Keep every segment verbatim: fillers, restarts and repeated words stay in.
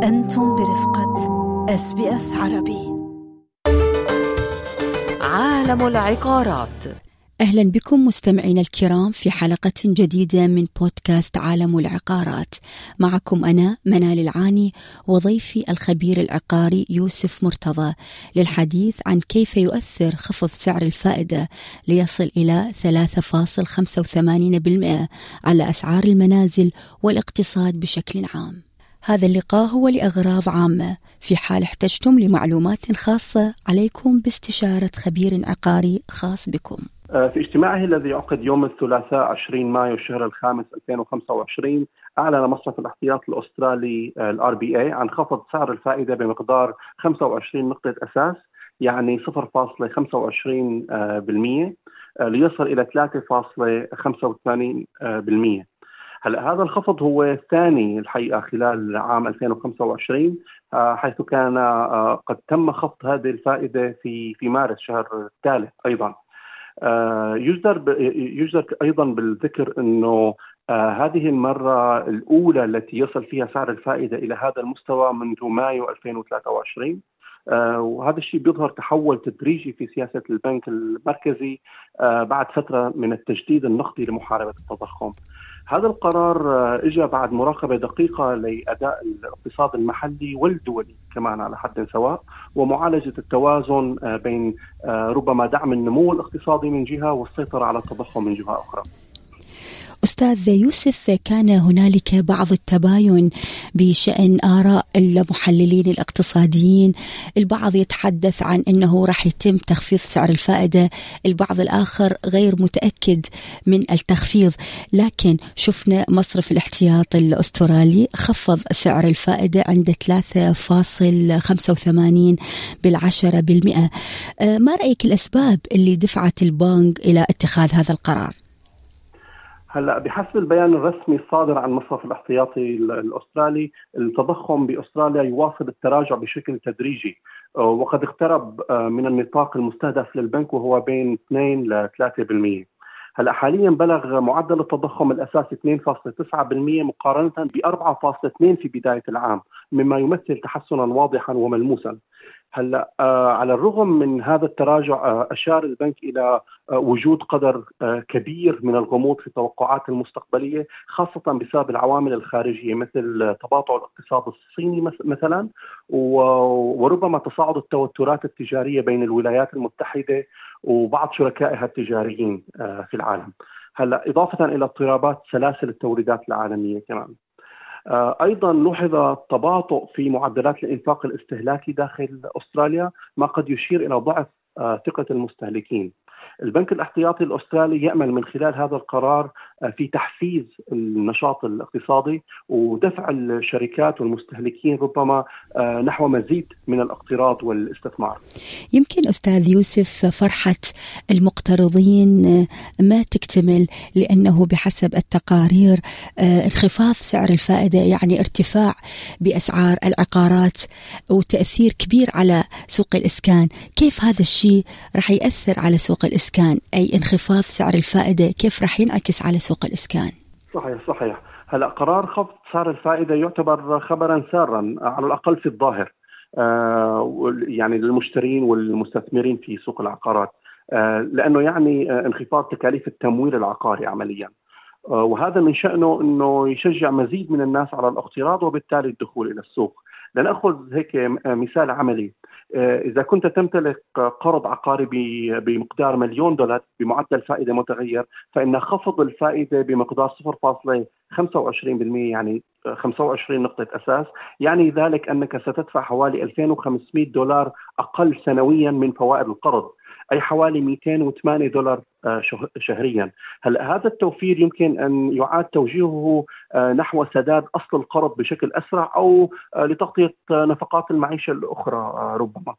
أنتم برفقة إس بي إس عربي. عالم العقارات. أهلا بكم مستمعين الكرام في حلقة جديدة من بودكاست عالم العقارات. معكم أنا منال العاني وضيفي الخبير العقاري يوسف مرتضى للحديث عن كيف يؤثر خفض سعر الفائدة ليصل إلى ثلاثة فاصلة خمسة وثمانين بالمئة على أسعار المنازل والاقتصاد بشكل عام. هذا اللقاء هو لأغراض عامة. في حال احتجتم لمعلومات خاصة عليكم باستشارة خبير عقاري خاص بكم. في اجتماعه الذي عقد يوم الثلاثاء عشرين مايو الشهر الخامس ألفين وخمسة وعشرين أعلن مصرف الاحتياط الأسترالي الآر بي إيه عن خفض سعر الفائدة بمقدار خمسة وعشرين نقطة أساس، يعني صفر فاصلة خمسة وعشرين بالمئة ليصل إلى ثلاثة فاصلة خمسة وثمانين بالمئة. هلا هذا الخفض هو الثاني الحقيقة خلال عام ألفين وخمسة وعشرين، حيث كان قد تم خفض هذه الفائدة في في مارس شهر الثالث أيضا. يجدر يجدر أيضا بالذكر أنه هذه المرة الأولى التي يصل فيها سعر الفائدة إلى هذا المستوى منذ مايو ألفين وثلاثة وعشرين، وهذا الشيء بيظهر تحول تدريجي في سياسة البنك المركزي بعد فترة من التجديد النقدي لمحاربة التضخم. هذا القرار اجى بعد مراقبة دقيقة لأداء الاقتصاد المحلي والدولي كمان على حد سواء، ومعالجة التوازن بين ربما دعم النمو الاقتصادي من جهة والسيطرة على التضخم من جهة أخرى. أستاذ يوسف، كان هنالك بعض التباين بشأن آراء المحللين الاقتصاديين. البعض يتحدث عن أنه راح يتم تخفيض سعر الفائدة، البعض الآخر غير متأكد من التخفيض، لكن شفنا مصرف الاحتياط الأسترالي خفض سعر الفائدة عند ثلاثة فاصلة خمسة وثمانين بالعشرة بالمئة. ما رأيك الأسباب اللي دفعت البنك إلى اتخاذ هذا القرار؟ هلا بحسب البيان الرسمي الصادر عن مصرف الاحتياطي الأسترالي، التضخم بأستراليا يواصل التراجع بشكل تدريجي، وقد اقترب من النطاق المستهدف للبنك وهو بين اثنين إلى ثلاثة بالمئة. هلا حاليا بلغ معدل التضخم الأساسي اثنين فاصلة تسعة بالمئة مقارنة ب أربعة فاصلة اثنين في بداية العام، مما يمثل تحسنا واضحا وملموسا. هلا آه على الرغم من هذا التراجع، آه أشار البنك إلى آه وجود قدر آه كبير من الغموض في التوقعات المستقبلية، خاصة بسبب العوامل الخارجية مثل تباطؤ الاقتصاد الصيني مثلا، وربما تصاعد التوترات التجارية بين الولايات المتحدة وبعض شركائها التجاريين آه في العالم. هلا إضافة إلى اضطرابات سلاسل التوريدات العالمية كمان. أيضا لوحظ تباطؤ في معدلات الإنفاق الاستهلاكي داخل أستراليا، ما قد يشير إلى ضعف ثقة المستهلكين. البنك الاحتياطي الأسترالي يأمل من خلال هذا القرار في تحفيز النشاط الاقتصادي ودفع الشركات والمستهلكين ربما نحو مزيد من الاقتراض والاستثمار. يمكن أستاذ يوسف فرحة المقترضين ما تكتمل، لأنه بحسب التقارير انخفاض سعر الفائدة يعني ارتفاع بأسعار العقارات وتأثير كبير على سوق الإسكان. كيف هذا الشيء رح يأثر على سوق الإسكان؟ أي انخفاض سعر الفائدة كيف رح ينعكس على سوق الإسكان؟ صحيح صحيح. هلا قرار خفض سعر الفائدة يعتبر خبرا سارا على الأقل في الظاهر، آه يعني للمشترين والمستثمرين في سوق العقارات، آه لأنه يعني آه انخفاض تكاليف التمويل العقاري عمليا، آه وهذا من شأنه أنه يشجع مزيد من الناس على الاقتراض وبالتالي الدخول إلى السوق. لنأخذ هيك مثال عملي، إذا كنت تمتلك قرض عقاري بمقدار مليون دولار بمعدل فائدة متغير، فإن خفض الفائدة بمقدار صفر فاصلة خمسة وعشرين بالمئة يعني خمسة وعشرين نقطة أساس، يعني ذلك أنك ستدفع حوالي ألفين وخمسمئة دولار أقل سنويا من فوائد القرض، أي حوالي مئتين وثمانية دولار شهريا. هلا هذا التوفير يمكن أن يعاد توجيهه نحو سداد أصل القرض بشكل أسرع أو لتغطية نفقات المعيشة الأخرى ربما.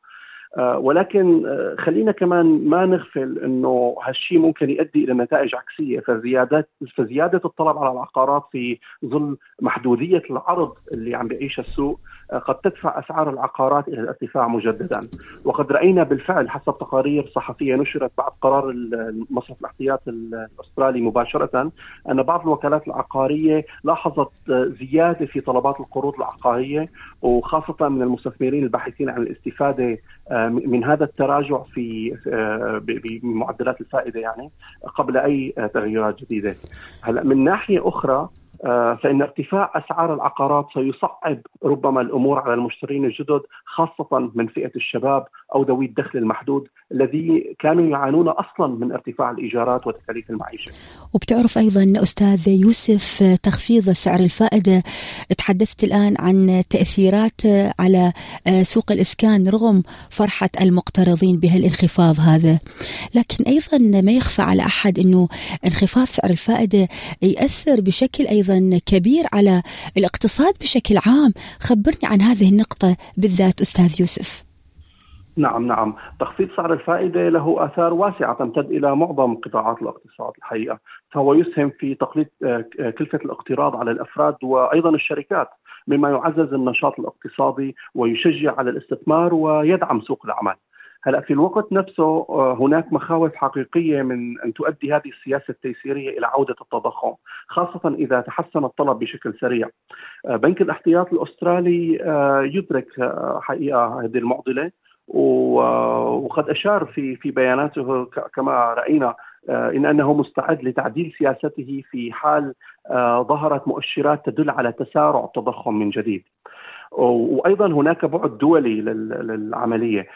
ولكن خلينا كمان ما نغفل أنه هالشيء ممكن يؤدي إلى نتائج عكسية. فزيادة فزيادة الطلب على العقارات في ظل محدودية العرض اللي عم بيعيش السوق قد تدفع أسعار العقارات إلى الارتفاع مجددا. وقد رأينا بالفعل حسب تقارير صحفية نشرت بعد قرار مصرف الاحتياطي الأسترالي مباشرة أن بعض الوكالات العقارية لاحظت زيادة في طلبات القروض العقارية، وخاصة من المستثمرين الباحثين عن الاستفادة من هذا التراجع في بمعدلات الفائدة يعني قبل أي تغييرات جديدة. هلا من ناحية أخرى فإن ارتفاع أسعار العقارات سيصعب ربما الأمور على المشترين الجدد، خاصة من فئة الشباب أو ذوي الدخل المحدود الذي كانوا يعانون أصلا من ارتفاع الإيجارات وتكاليف المعيشة. وبتعرف أيضا أستاذ يوسف تخفيض سعر الفائدة، تحدثت الآن عن تأثيرات على سوق الإسكان رغم فرحة المقترضين بهالانخفاض هذا، لكن أيضا ما يخفى على أحد أنه انخفاض سعر الفائدة يأثر بشكل أيضا كبير على الاقتصاد بشكل عام. خبرني عن هذه النقطة بالذات أستاذ يوسف. نعم نعم تخفيض سعر الفائدة له آثار واسعة تمتد إلى معظم قطاعات الاقتصاد الحقيقة، فهو يسهم في تقليص كلفة الاقتراض على الأفراد وأيضا الشركات، مما يعزز النشاط الاقتصادي ويشجع على الاستثمار ويدعم سوق العمل. هلأ في الوقت نفسه هناك مخاوف حقيقية من أن تؤدي هذه السياسة التيسيرية إلى عودة التضخم، خاصة إذا تحسن الطلب بشكل سريع. بنك الاحتياط الأسترالي يدرك حقيقة هذه المعضلة، وقد أشار في في بياناته كما رأينا إن أنه مستعد لتعديل سياسته في حال ظهرت مؤشرات تدل على تسارع التضخم من جديد. وأيضا هناك بعد دولي للعملية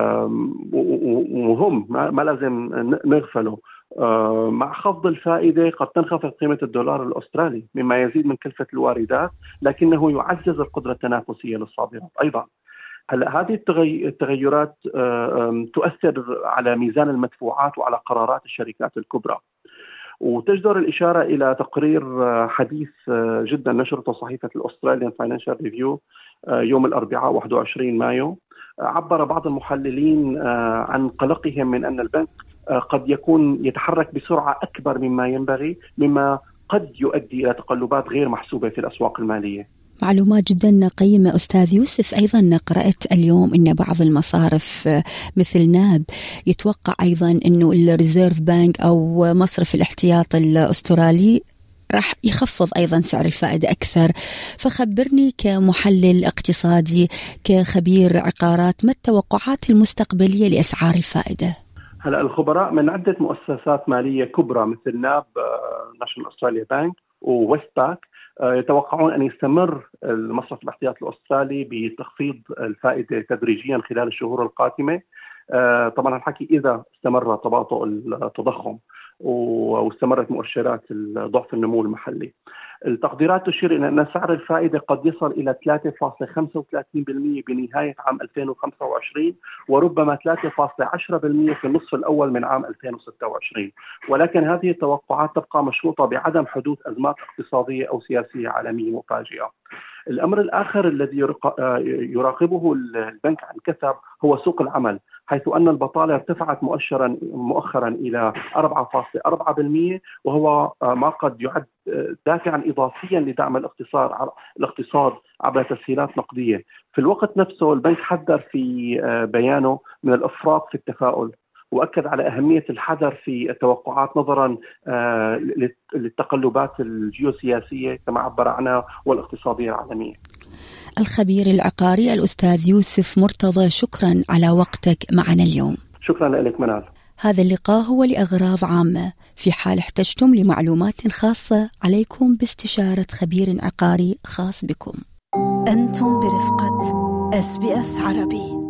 وهم ما لازم نغفله. مع خفض الفائدة قد تنخفض قيمة الدولار الأسترالي مما يزيد من كلفة الواردات، لكنه يعزز القدرة التنافسية للصادرات أيضا. هلا هذه التغيرات تؤثر على ميزان المدفوعات وعلى قرارات الشركات الكبرى، وتجدر الإشارة إلى تقرير حديث جدا نشرته صحيفة الأستراليان فاينانشال ريفيو يوم الأربعاء واحد وعشرين مايو. عبر بعض المحللين عن قلقهم من أن البنك قد يكون يتحرك بسرعة أكبر مما ينبغي، مما قد يؤدي إلى تقلبات غير محسوبة في الأسواق المالية. معلومات جدا قيمة أستاذ يوسف. أيضا قرأت اليوم أن بعض المصارف مثل ناب يتوقع أيضا أنه الريزيرف بانك أو مصرف الاحتياط الأسترالي راح يخفض أيضا سعر الفائدة أكثر. فخبرني كمحلل اقتصادي كخبير عقارات، ما التوقعات المستقبلية لأسعار الفائدة؟ هلا الخبراء من عدة مؤسسات مالية كبرى مثل ناب ناشونال أستراليا بانك وويست باك يتوقعون أن يستمر المصرف الاحتياطي الأسترالي بتخفيض الفائدة تدريجيا خلال الشهور القادمة. طبعا الحكي إذا استمر تباطؤ التضخم واستمرت مؤشرات ضعف النمو المحلي. التقديرات تشير إلى أن سعر الفائدة قد يصل إلى ثلاثة فاصلة خمسة وثلاثين بالمئة بنهاية عام ألفين وخمسة وعشرين، وربما ثلاثة فاصلة عشرة بالمئة في النصف الأول من عام ألفين وستة وعشرين. ولكن هذه التوقعات تبقى مشروطة بعدم حدوث أزمات اقتصادية أو سياسية عالمية مفاجئة. الأمر الآخر الذي يراقبه البنك عن كثب هو سوق العمل، حيث أن البطالة ارتفعت مؤشرا مؤخرا إلى أربعة فاصلة أربعة بالمئة، وهو ما قد يعد دافعا إضافيا لدعم الاقتصاد الاقتصاد عبر تسهيلات نقدية. في الوقت نفسه البنك حذر في بيانه من الإفراط في التفاؤل، وأكد على أهمية الحذر في التوقعات نظرا للتقلبات الجيوسياسية كما عبر عنها والاقتصادية العالمية. الخبير العقاري الأستاذ يوسف مرتضى، شكرا على وقتك معنا اليوم. شكرا لك منال. هذا اللقاء هو لأغراض عامة، في حال احتجتم لمعلومات خاصة عليكم باستشارة خبير عقاري خاص بكم. أنتم برفقة إس بي إس عربي.